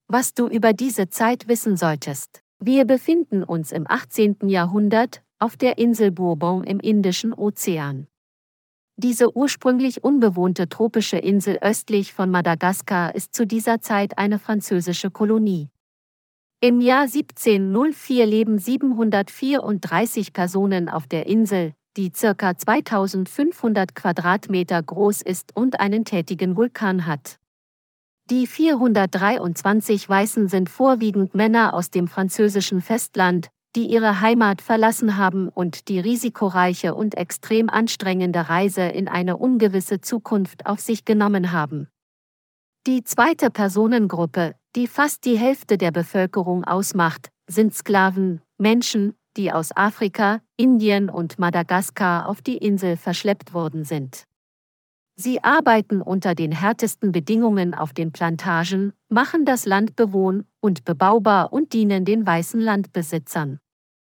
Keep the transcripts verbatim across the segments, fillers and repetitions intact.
Was du über diese Zeit wissen solltest. Wir befinden uns im achtzehnten Jahrhundert auf der Insel Bourbon im Indischen Ozean. Diese ursprünglich unbewohnte tropische Insel östlich von Madagaskar ist zu dieser Zeit eine französische Kolonie. Im Jahr siebzehnhundertvier leben siebenhundertvierunddreißig Personen auf der Insel, die ca. zweitausendfünfhundert Quadratmeter groß ist und einen tätigen Vulkan hat. Die vierhundertdreiundzwanzig Weißen sind vorwiegend Männer aus dem französischen Festland, die ihre Heimat verlassen haben und die risikoreiche und extrem anstrengende Reise in eine ungewisse Zukunft auf sich genommen haben. Die zweite Personengruppe, die fast die Hälfte der Bevölkerung ausmacht, sind Sklaven, Menschen, die aus Afrika, Indien und Madagaskar auf die Insel verschleppt worden sind. Sie arbeiten unter den härtesten Bedingungen auf den Plantagen, machen das Land bewohn- und bebaubar und dienen den weißen Landbesitzern.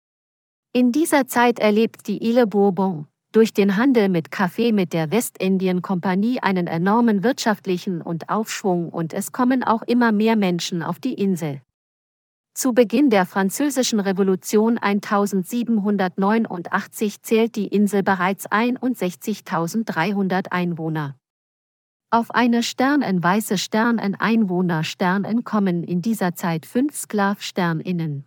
In dieser Zeit erlebt die Île Bourbon durch den Handel mit Kaffee mit der Westindien-Kompanie einen enormen wirtschaftlichen und Aufschwung und es kommen auch immer mehr Menschen auf die Insel. Zu Beginn der Französischen Revolution eintausendsiebenhundertneunundachtzig zählt die Insel bereits einundsechzigtausenddreihundert Einwohner. Auf eine sternenweiße Sternen-Einwohner-Sternen kommen in dieser Zeit fünf Sklav-Sterninnen.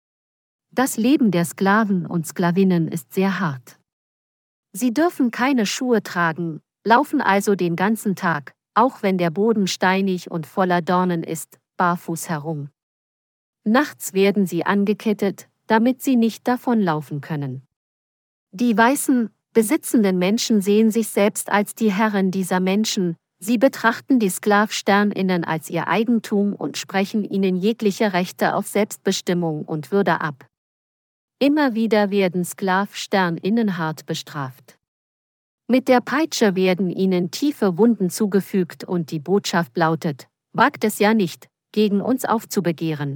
Das Leben der Sklaven und Sklavinnen ist sehr hart. Sie dürfen keine Schuhe tragen, laufen also den ganzen Tag, auch wenn der Boden steinig und voller Dornen ist, barfuß herum. Nachts werden sie angekettet, damit sie nicht davonlaufen können. Die weißen, besitzenden Menschen sehen sich selbst als die Herren dieser Menschen, sie betrachten die Sklav-Sterninnen als ihr Eigentum und sprechen ihnen jegliche Rechte auf Selbstbestimmung und Würde ab. Immer wieder werden Sklav-Sterninnen hart bestraft. Mit der Peitsche werden ihnen tiefe Wunden zugefügt und die Botschaft lautet: Wagt es ja nicht, gegen uns aufzubegehren.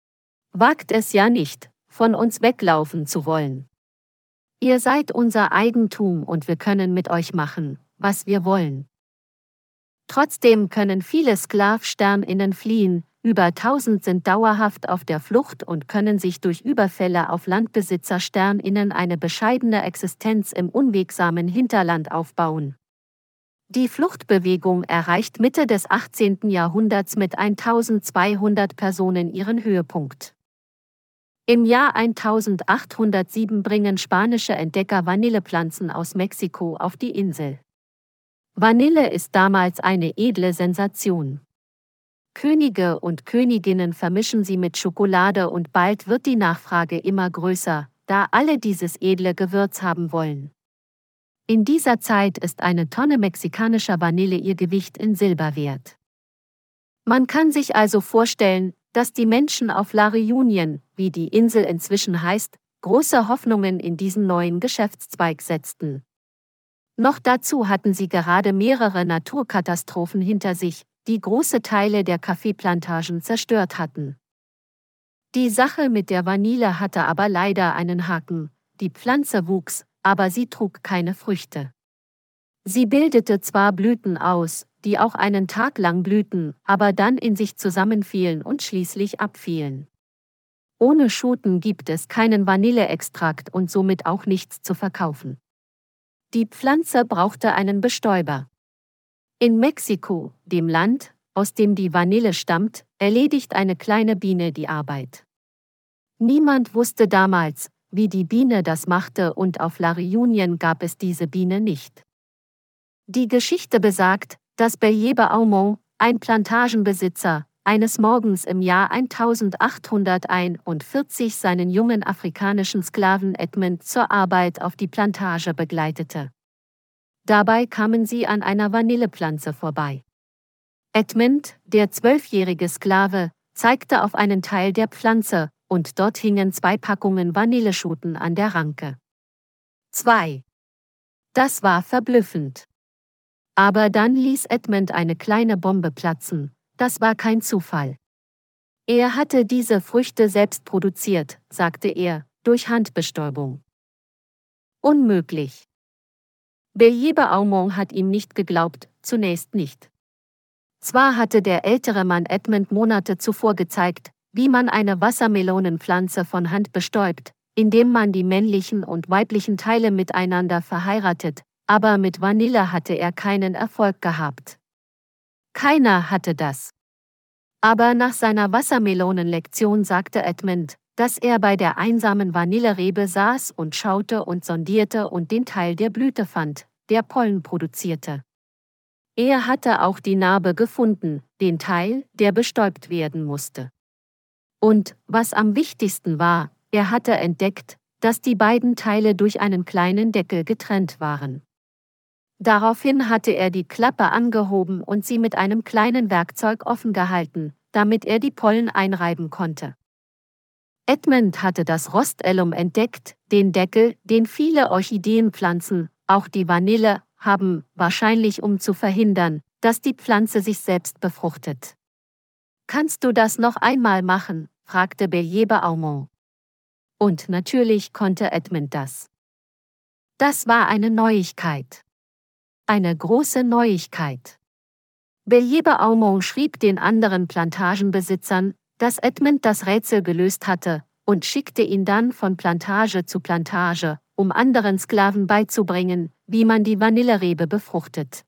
Wagt es ja nicht, von uns weglaufen zu wollen. Ihr seid unser Eigentum und wir können mit euch machen, was wir wollen. Trotzdem können viele Sklav-Sterninnen fliehen, über tausend sind dauerhaft auf der Flucht und können sich durch Überfälle auf Landbesitzer-Sterninnen eine bescheidene Existenz im unwegsamen Hinterland aufbauen. Die Fluchtbewegung erreicht Mitte des achtzehnten Jahrhunderts mit eintausendzweihundert Personen ihren Höhepunkt. Im Jahr eintausendachthundertsieben bringen spanische Entdecker Vanillepflanzen aus Mexiko auf die Insel. Vanille ist damals eine edle Sensation. Könige und Königinnen vermischen sie mit Schokolade und bald wird die Nachfrage immer größer, da alle dieses edle Gewürz haben wollen. In dieser Zeit ist eine Tonne mexikanischer Vanille ihr Gewicht in Silber wert. Man kann sich also vorstellen, dass die Menschen auf La Réunion, wie die Insel inzwischen heißt, große Hoffnungen in diesen neuen Geschäftszweig setzten. Noch dazu hatten sie gerade mehrere Naturkatastrophen hinter sich, die große Teile der Kaffeeplantagen zerstört hatten. Die Sache mit der Vanille hatte aber leider einen Haken: Die Pflanze wuchs, aber sie trug keine Früchte. Sie bildete zwar Blüten aus, die auch einen Tag lang blühten, aber dann in sich zusammenfielen und schließlich abfielen. Ohne Schoten gibt es keinen Vanilleextrakt und somit auch nichts zu verkaufen. Die Pflanze brauchte einen Bestäuber. In Mexiko, dem Land, aus dem die Vanille stammt, erledigt eine kleine Biene die Arbeit. Niemand wusste damals, wie die Biene das machte und auf La Réunion gab es diese Biene nicht. Die Geschichte besagt, dass Beyebe Aumont, ein Plantagenbesitzer, eines Morgens im Jahr eintausendachthunderteinundvierzig seinen jungen afrikanischen Sklaven Edmund zur Arbeit auf die Plantage begleitete. Dabei kamen sie an einer Vanillepflanze vorbei. Edmund, der zwölfjährige Sklave, zeigte auf einen Teil der Pflanze, und dort hingen zwei Packungen Vanilleschoten an der Ranke. Zwei. Das war verblüffend. Aber dann ließ Edmund eine kleine Bombe platzen. Das war kein Zufall. Er hatte diese Früchte selbst produziert, sagte er, durch Handbestäubung. Unmöglich. Beyebe Aumont hat ihm nicht geglaubt, zunächst nicht. Zwar hatte der ältere Mann Edmund Monate zuvor gezeigt, wie man eine Wassermelonenpflanze von Hand bestäubt, indem man die männlichen und weiblichen Teile miteinander verheiratet, aber mit Vanille hatte er keinen Erfolg gehabt. Keiner hatte das. Aber nach seiner Wassermelonenlektion sagte Edmund, dass er bei der einsamen Vanillerebe saß und schaute und sondierte und den Teil der Blüte fand, der Pollen produzierte. Er hatte auch die Narbe gefunden, den Teil, der bestäubt werden musste. Und, was am wichtigsten war, er hatte entdeckt, dass die beiden Teile durch einen kleinen Deckel getrennt waren. Daraufhin hatte er die Klappe angehoben und sie mit einem kleinen Werkzeug offen gehalten, damit er die Pollen einreiben konnte. Edmund hatte das Rostellum entdeckt, den Deckel, den viele Orchideenpflanzen, auch die Vanille, haben, wahrscheinlich um zu verhindern, dass die Pflanze sich selbst befruchtet. »Kannst du das noch einmal machen?« fragte Bellier-Beaumont. Und natürlich konnte Edmund das. Das war eine Neuigkeit. Eine große Neuigkeit. Bellier-Beaumont schrieb den anderen Plantagenbesitzern, dass Edmund das Rätsel gelöst hatte, und schickte ihn dann von Plantage zu Plantage, um anderen Sklaven beizubringen, wie man die Vanillerebe befruchtet.